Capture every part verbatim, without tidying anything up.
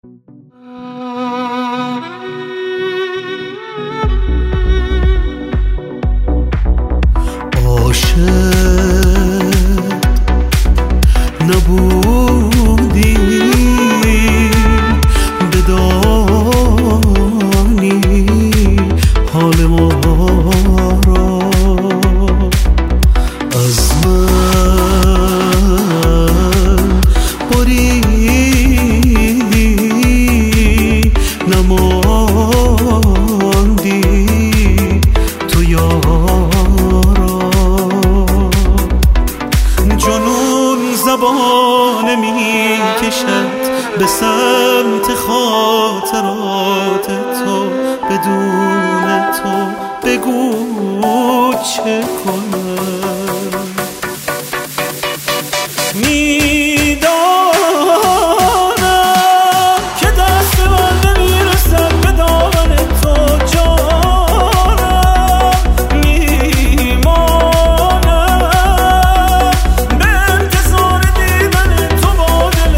نبودی بدانی حال ما را از من بریدی نماندی تو یارا جنون زبان می کشد به سمت خاطرات تو بدون تو بگو چه کنم میدانم که دست من نمیرسد به دامن تو جانم میمانم به انتظار دیدن تو با دل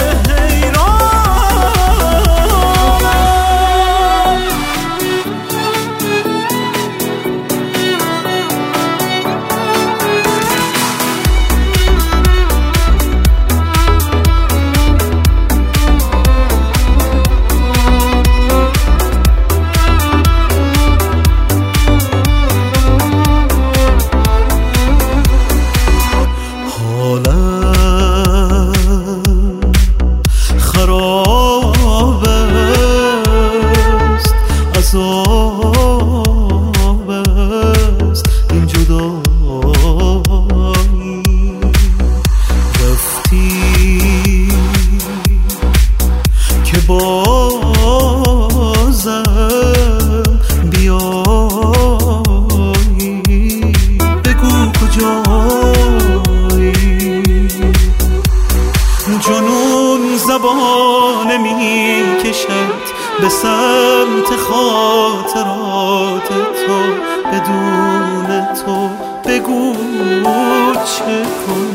خراب است عذاب است این جدایی رفتی که بازم بیایی بگو کجایی جنون زبان می کشد به سمت خاطرات تو بدون تو بگو چه کنم